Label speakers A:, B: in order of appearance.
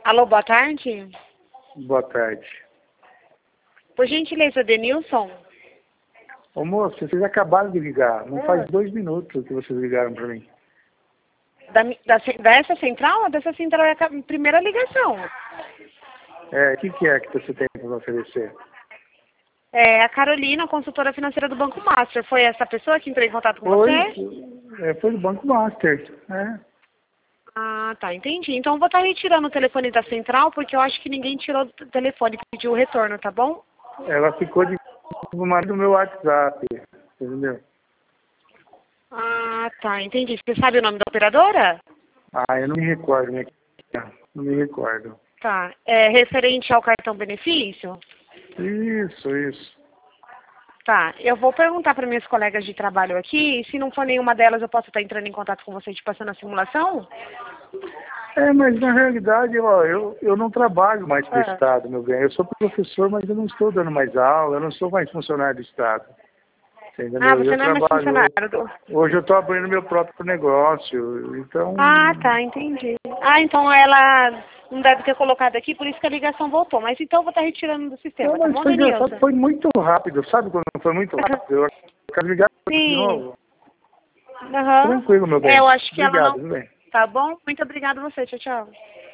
A: Alô, boa tarde.
B: Boa tarde.
A: Por gentileza, Denilson?
B: Ô moço, vocês acabaram de ligar. Não faz 2 minutos que vocês ligaram para mim.
A: Dessa central? Dessa central é a primeira ligação.
B: O que é que você tem para me oferecer?
A: É a Carolina, consultora financeira do Banco Master. Foi essa pessoa que entrou em contato com você?
B: Foi do Banco Master.
A: Ah, tá, entendi. Então eu vou estar retirando o telefone da central, porque eu acho que ninguém tirou o telefone que pediu o retorno, tá bom?
B: Ela ficou de no meu WhatsApp, entendeu?
A: Ah, tá, entendi. Você sabe o nome da operadora?
B: Eu não me recordo, né? Não me recordo.
A: Tá. É referente ao cartão benefício?
B: Isso.
A: Tá, eu vou perguntar para minhas colegas de trabalho aqui, e se não for nenhuma delas, eu posso estar entrando em contato com você e te passando a simulação?
B: Mas na realidade, eu não trabalho mais para o Estado, meu bem. Eu sou professor, mas eu não estou dando mais aula, eu não sou mais funcionário do Estado. Entendeu?
A: Ah, você não é mais funcionário do...
B: Hoje eu estou abrindo meu próprio negócio, então...
A: Ah, tá, entendi. Ah, então ela não deve ter colocado aqui, por isso que a ligação voltou. Mas então eu vou estar retirando do sistema, tá
B: Mas
A: bom,
B: foi engraçado,
A: Denilson?
B: foi muito rápido, sabe quando foi muito rápido? Eu quero ligar de
A: Sim.
B: novo.
A: Aham.
B: Tranquilo, meu bem.
A: Eu acho que ela
B: Obrigado,
A: não...
B: meu bem.
A: Tá bom? Muito obrigada a você. Tchau, tchau.